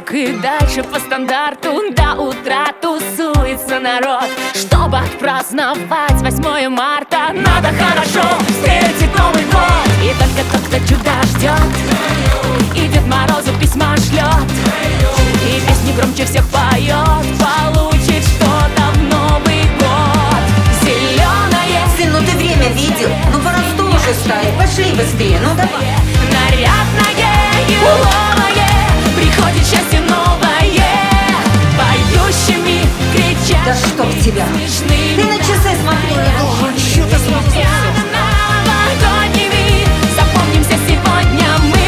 так и дальше по стандарту. До утра тусуется народ, чтобы отпраздновать 8 марта. Надо хорошо встретить Новый год. И только тот, кто чуда ждет, и Дед Морозу письма шлет, и песни громче всех поет, получит что-то в Новый год. Зеленое. Сын, ну ты время видел? Ну пора в стол уже ставить. Пошли быстрее, ну давай. Нарядное, еловое, приходит счастье новое, поющими, кричат. Да чтоб тебя. Смешными. Ты на часы смотри, не должен. Чё ты смотришь? Новогодними запомнимся сегодня мы.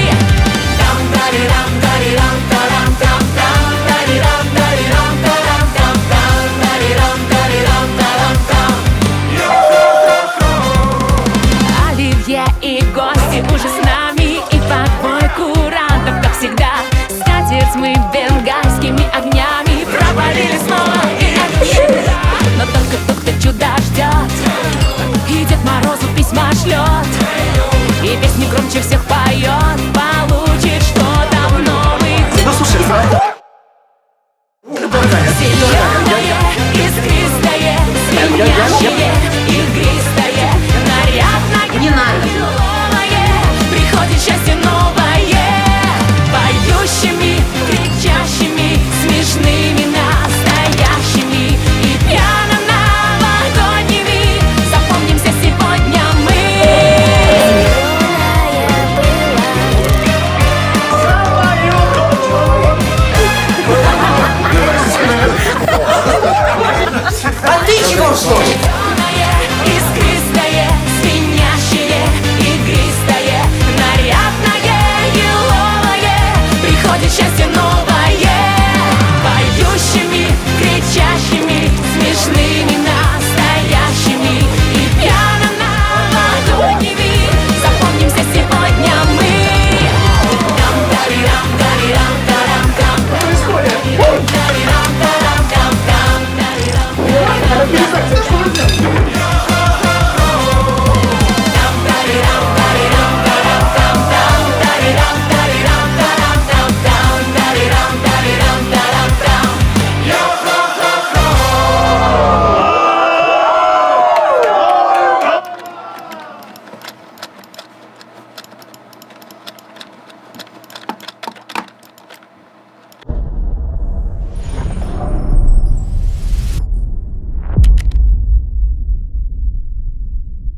Оливье и гости уже с нами, и подбой курантов, как всегда. Скатерть мы бенгальскими огнями пропалили снова и опять. Но только тот, кто чуда ждет, и Дед Морозу письма шлет, и песни громче всех поет, получит что-то в Новый год. Ну слушай, Зеленое, искристое, звенящее.